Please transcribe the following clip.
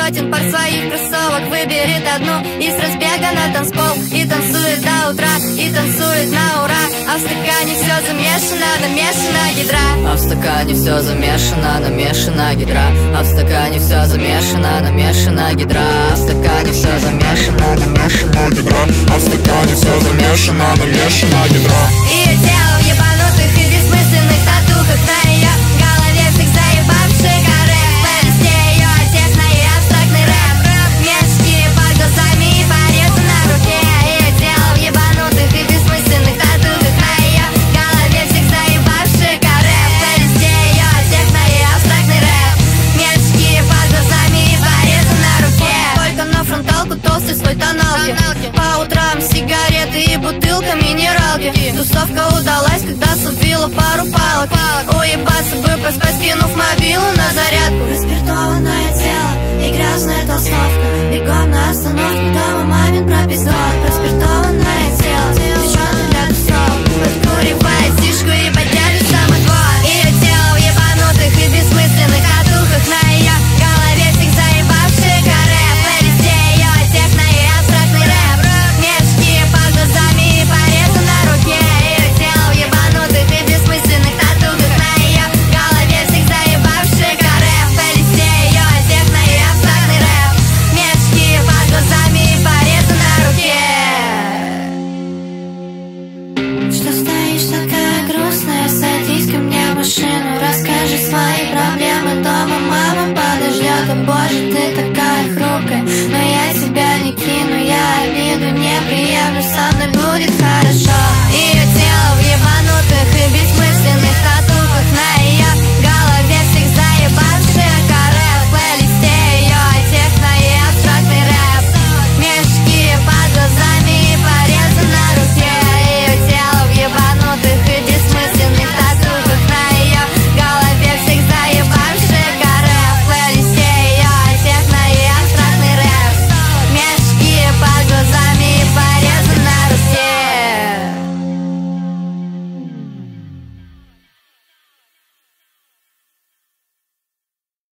сотен пар своих кроссовок выберет одну и с разбега на танцпол. И танцует до утра, и танцует на ура. А в стакане все замешано, намешана гидра. А в стакане все замешано, намешана гидра. А в стакане все замешано, намешана гидра. А в стакане все замешано, намешана гидра. А в стакане все замешано, намешана гидра. Ее тело в ебанутых и бессмысленных татухах на ее голове всех заебавших орев. В плейлисте ее техно и абстрактный рэп. Мешки под глазами и порезы на руке. Ее тело в ебанутых и бессмысленных татухах на ее голове всех заебавших орев. В плейлисте ее техно и абстрактный рэп. Мешки под глазами и порезы на руке. Только на фронталку толстый свой тоналки. По утрам сигареты и бутылка минералки. Тусовка удалась, когда субила пару палок. Уебаться бы, поспать, скинув мобилу на зарядку. Распиртованное тело и грязная толстовка. Бегом на остановку, дома мамин пропиздок. Распиртованное тело, девчонка для тусовок. Подкуривает стишку и поддержит самотвор. Ее тело в ебанутых и бессмысленных татухах на ее голове всех заебавших орев. В плейлисте ее техно и абстрактный рэп. Мешки под глазами и порезы на руке. Ее тело в ебанутых и бессмысленных татухах на ее голове всех заебавших орев. В плейлисте ее техно и абстрактный рэп. Мешки под глазами и порезы на руке. Что стоишь такая грустная? Садись ко мне в машину, расскажи свои проблемы дома. Мама подождет, о боже, ты такая хрупкая. Но я тебя не кину, я обиду не приемлю, со мной будет хорошо. И